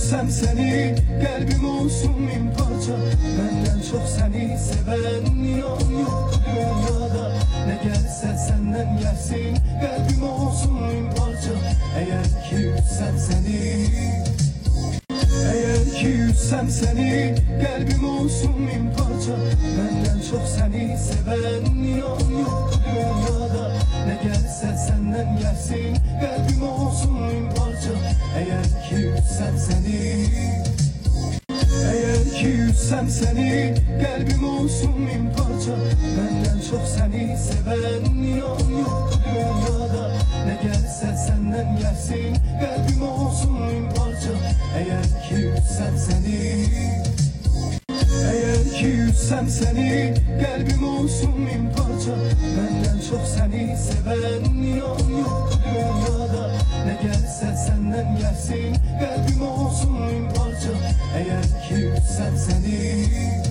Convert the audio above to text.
yüzsem seni, kalbim olsun bin parça. Benden çok seni seven yok dünyada. Ne gelse senden gelsin, kalbim olsun bin parça. Eğer ki yüzsem seni, eğer ki yüzsem seni, kalbim olsun bin parça. Benden çok seni seven yok dünyada. Ne gelse senden gelsin, kalbim olsun bin parça. Eğer ki yüzsem seni, eğer ki yüzsem seni, kalbim olsun bin parça. Benden çok seni seven yok dünyada. Ne gelse senden gelsin, kalbim olsun bin parça. Eğer ki yüzsem seni, eğer ki yüzsem seni, kalbim olsun bin parça. Benden çok seni seven yok dünyada. Ne gelse senden gelsin, kalbim olsun bin parça. Eğer ki yüzsem seni.